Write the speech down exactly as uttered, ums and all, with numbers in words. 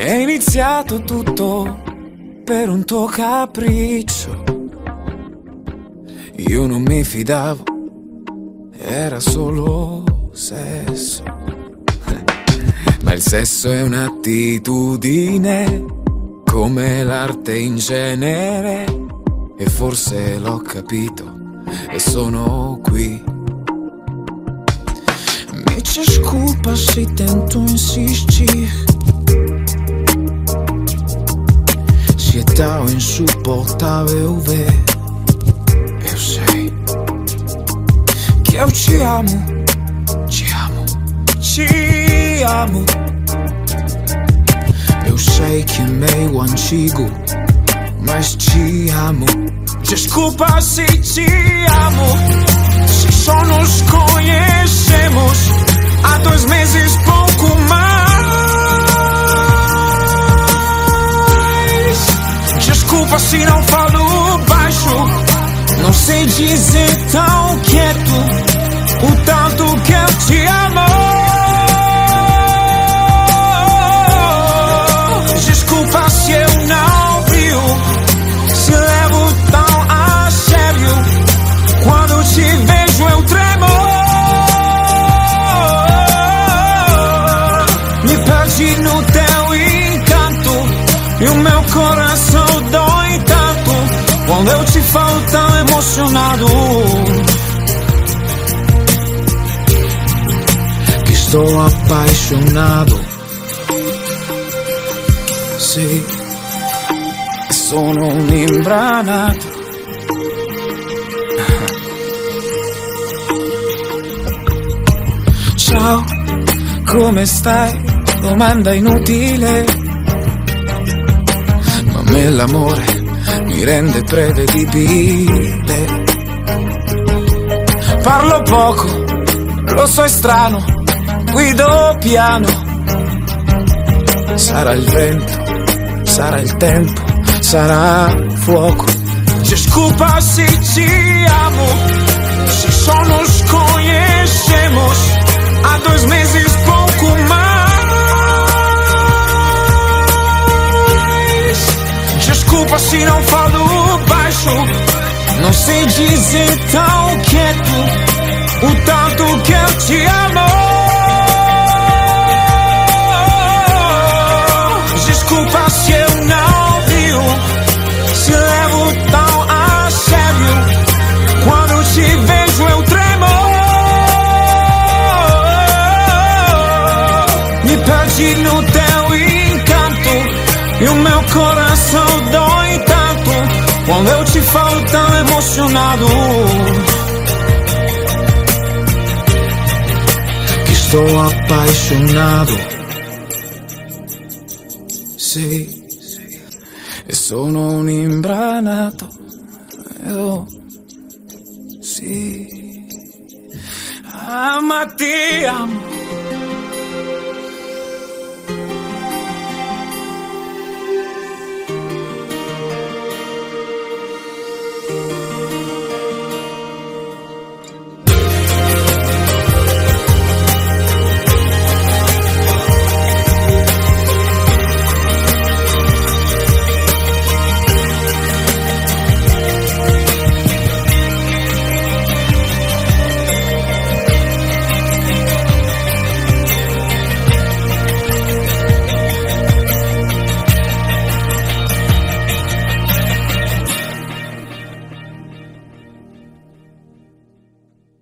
È iniziato tutto per un tuo capriccio. Io non mi fidavo, era solo sesso. Ma il sesso è un'attitudine, come l'arte in genere. E forse l'ho capito e sono qui. Me desculpa se tento insistir, se é tão insuportável ver. Eu sei que eu te amo, te amo, te amo. Eu sei que é meio antigo, mas te amo. Desculpa se te amo, se só nos conhecemos há dois meses, pouco mais. Desculpa se não falo baixo, não sei dizer tão quieto o tanto que eu te amo. Desculpa se eu não viu, se levo tão a sério. Quando te vejo eu tremo. Me perdi no teu encanto e o meu coração dói tanto quando eu te falo tão emocionado que estou apaixonado. Sì, sono un imbranato. Ciao, come stai? Domanda inutile, ma a me l'amore mi rende prevedibile. Parlo poco, lo so è strano, guido piano. Sarà il vento, sarà il tempo, sarà fuoco. Desculpa se te amo, se só nos conhecemos há dois meses, pouco mais. Desculpa se não falo baixo, não sei dizer tão quieto o tanto que eu te amo. Desculpa se eu não viu, se levo tão a sério. Quando te vejo eu tremo. Me perdi no teu encanto e o meu coração dói tanto quando eu te falo tão emocionado que estou apaixonado. Sì, e sono un imbranato. Oh, sì, ah, ma ti amo.